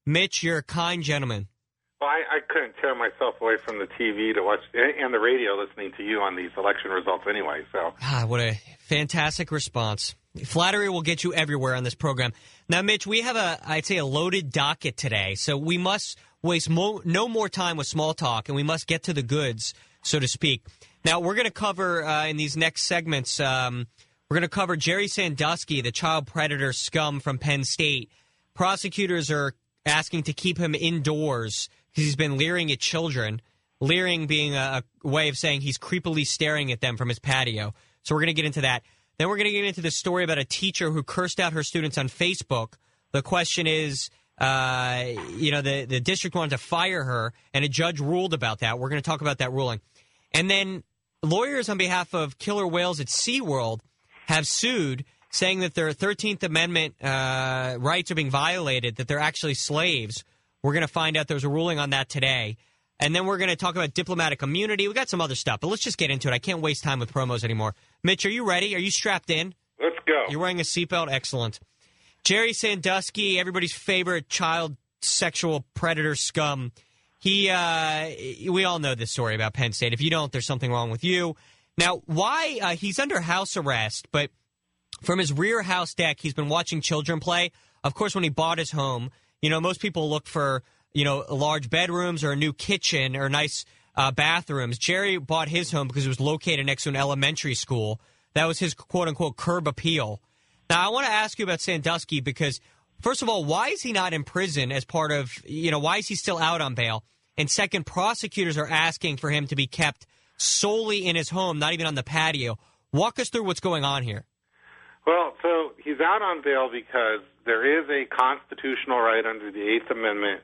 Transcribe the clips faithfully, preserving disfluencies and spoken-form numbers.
Mitch, you're a kind gentleman. Well, I, I couldn't tear myself away from the T V to watch and the radio listening to you on these election results anyway. So, ah, what a fantastic response. Flattery will get you everywhere on this program. Now, Mitch, we have a, I'd say, a loaded docket today, so we must waste mo- no more time with small talk, and we must get to the goods, so to speak. Now, we're going to cover uh, in these next segments, um, we're going to cover Jerry Sandusky, the child predator scum from Penn State. Prosecutors are asking to keep him indoors because he's been leering at children, leering being a, a way of saying he's creepily staring at them from his patio. So we're going to get into that. Then we're going to get into the story about a teacher who cursed out her students on Facebook. The question is, uh, you know, the, the district wanted to fire her, and a judge ruled about that. We're going to talk about that ruling. And then lawyers on behalf of killer whales at SeaWorld have sued, saying that their thirteenth Amendment uh, rights are being violated, that they're actually slaves. We're going to find out. There's a ruling on that today. And then we're going to talk about diplomatic immunity. We got some other stuff, but let's just get into it. I can't waste time with promos anymore. Mitch, are you ready? Are you strapped in? Let's go. You're wearing a seatbelt? Excellent. Jerry Sandusky, everybody's favorite child sexual predator scum. He, uh, we all know this story about Penn State. If you don't, there's something wrong with you. Now, why? Uh, he's under house arrest, but from his rear house deck, he's been watching children play. Of course, when he bought his home, you know, most people look for, you know, large bedrooms or a new kitchen or nice uh, bathrooms. Jerry bought his home because it was located next to an elementary school. That was his quote-unquote curb appeal. Now, I want to ask you about Sandusky because, first of all, why is he not in prison as part of, you know, why is he still out on bail? And second, prosecutors are asking for him to be kept solely in his home, not even on the patio. Walk us through what's going on here. Well, so he's out on bail because there is a constitutional right under the Eighth Amendment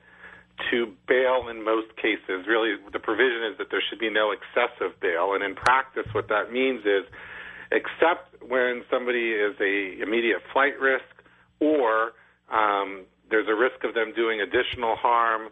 to bail in most cases. Really, the provision is that there should be no excessive bail, and in practice what that means is except when somebody is a immediate flight risk or um, there's a risk of them doing additional harm,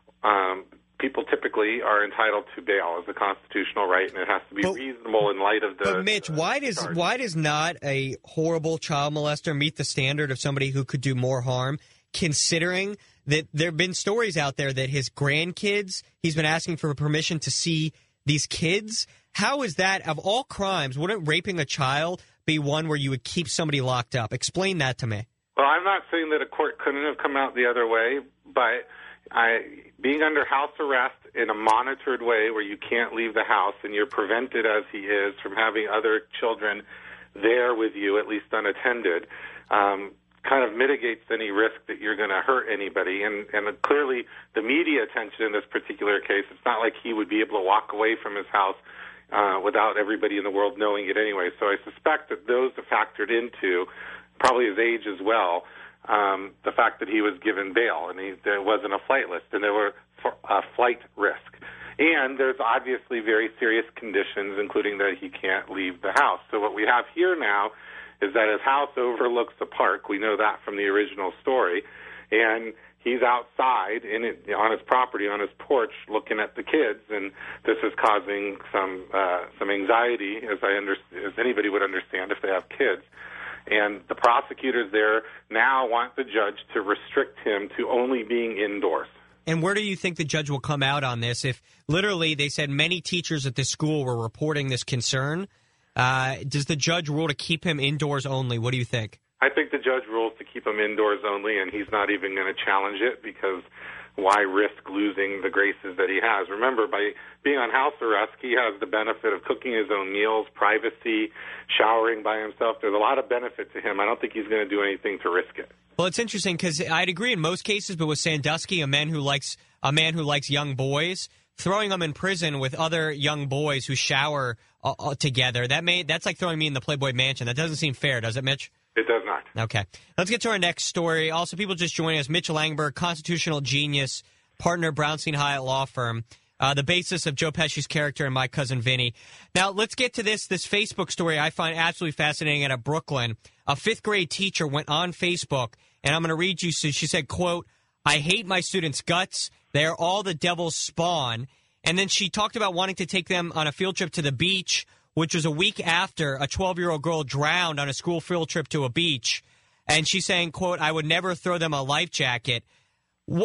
um, people typically are entitled to bail as a constitutional right, and it has to be but, reasonable in light of the... But, Mitch, why does charge. why does not a horrible child molester meet the standard of somebody who could do more harm, considering that there have been stories out there that his grandkids, he's been asking for permission to see these kids? How is that, of all crimes, wouldn't raping a child be one where you would keep somebody locked up? Explain that to me. Well, I'm not saying that a court couldn't have come out the other way, but I, being under house arrest in a monitored way where you can't leave the house and you're prevented, as he is, from having other children there with you, at least unattended, um, kind of mitigates any risk that you're going to hurt anybody. And, and clearly the media attention in this particular case, it's not like he would be able to walk away from his house uh, without everybody in the world knowing it anyway. So I suspect that those have factored into, probably his age as well, Um, the fact that he was given bail and he, there wasn't a flight list and there were a flight risk. And there's obviously very serious conditions, including that he can't leave the house. So what we have here now is that his house overlooks the park. We know that from the original story. And he's outside in it, on his property, on his porch, looking at the kids. And this is causing some uh, some anxiety, as I under, as anybody would understand if they have kids. And the prosecutors there now want the judge to restrict him to only being indoors. And where do you think the judge will come out on this? If literally they said many teachers at this school were reporting this concern, uh, does the judge rule to keep him indoors only? What do you think? I think the judge rules to keep him indoors only, and he's not even going to challenge it because why risk losing the graces that he has? Remember, by being on house arrest, he has the benefit of cooking his own meals, privacy, showering by himself. There's a lot of benefit to him. I don't think he's going to do anything to risk it. Well, it's interesting because I'd agree in most cases, but with Sandusky, a man who likes a man who likes young boys, throwing him in prison with other young boys who shower uh, together, that may that's like throwing me in the Playboy Mansion. That doesn't seem fair, does it, Mitch? It does not. Okay. Let's get to our next story. Also, people just joining us, Mitch Langberg, constitutional genius, partner, Brownstein Hyatt Law Firm, uh, the basis of Joe Pesci's character in My Cousin Vinny. Now, let's get to this this Facebook story I find absolutely fascinating out of Brooklyn. A fifth-grade teacher went on Facebook, and I'm going to read you. So she said, quote, "I hate my students' guts. They are all the devil's spawn." And then she talked about wanting to take them on a field trip to the beach, which was a week after a twelve-year-old girl drowned on a school field trip to a beach. And she's saying, quote, "I would never throw them a life jacket."